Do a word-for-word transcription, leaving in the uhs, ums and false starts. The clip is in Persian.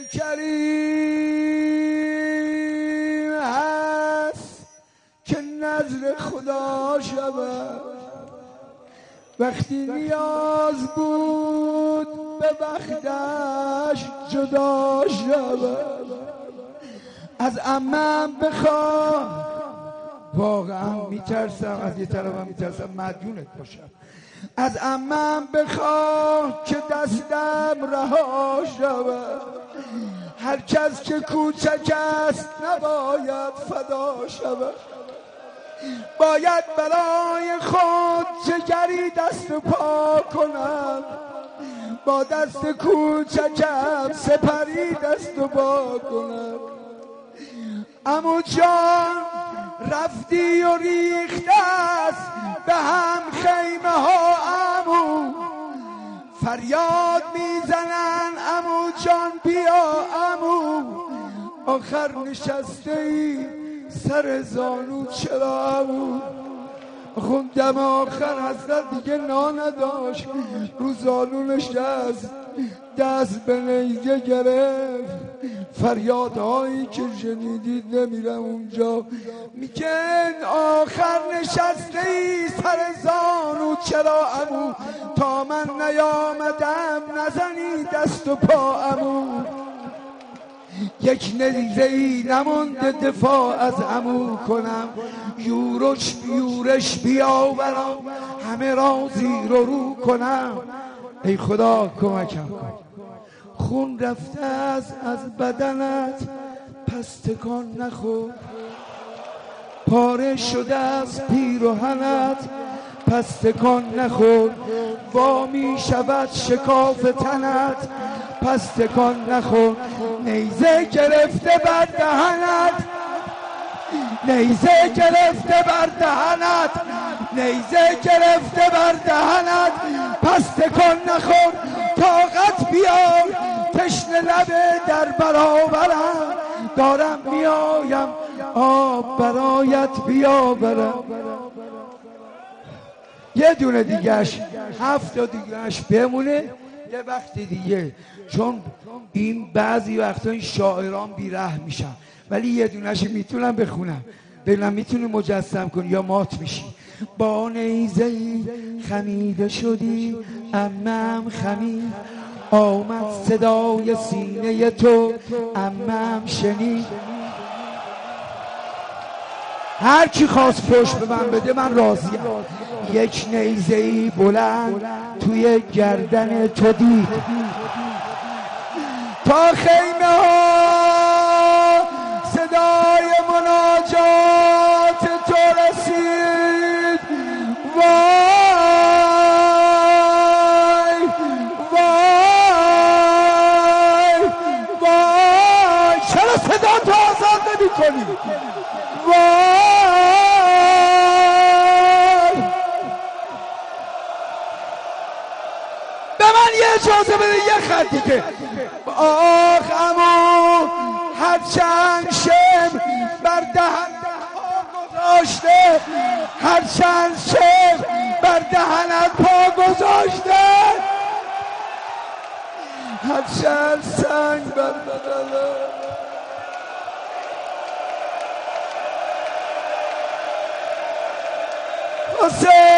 کریم هست که نظر خدا شود. وقتی نیاز بود به وقتش جدا شود. از عمم بخواه، واقعا میترسم، از یه طرفم میترسم مدیونت باشم. از عمم بخواه که دستم رها شود. هر کس که کوچک است نباید فدا شود. باید برای خود جگری دست و پا کنم، با دست کوچکم سپری دست و پا کنم. عمو جان رفتی و ریخته است به هم خیمه ها عمو، فریاد میزنن عمو جان بیا عمو. آخر نشسته ای سر زانو چرا عمو؟ خوندم آخر حضرت دیگه نا نداشت، رو زانو نشست، دست به نیزه گرفت. فریادهایی که شنیدید نمیرم اونجا. میگن آخر نشسته ای سر زانو چرا عمو؟ تا من نیامدم نزنی دست و پا عمو. یک نیزه ای نمانده دفاع از عمو کنم. یورش یورش بیاورم همه را زیر و رو کنم. ای خدا کمکم کن. خون رفته از از بدنت پس تکان نخور. پاره شده از پیرهنت پس تکان نخور. وا می شود شکاف تنت پس تکان نخور. نیزه گرفته بر دهنت، نیزه گرفته بر دهنت، نیزه گرفته بر دهنت پس تکان نخور. طاقت بیار تشنه لبه در برابرم، دارم میایم آب برایت بیاورم. یه دونه دیگهش، هفت تا دیگهش بمونه یه وقت دیگه، چون این بعضی وقتا این شاعران بی‌رحم میشن، ولی یه دونهش میتونم بخونم. ببینم میتونی مجسم کنی یا مات میشی. با نیزه‌ای خمیده شدی عمم خمید، آمد صدای سینه تو عمم شنید. هر کی خواست پشت به من بده من راضیم. یک نیزه‌ای بلند توی گردن تو دید، تا خیمه ها صدای مناجات تو رسید. وای وای وای چرا صدا تو آزاد نمی کنی؟ وای به من یه اجازه بده یه خط دیگه. آخ عمو هر چند شم بر دهن پا گذاشته، هر چند شم بر دهنت پا گذاشته، هر چند سنگ بر بدنت. حسین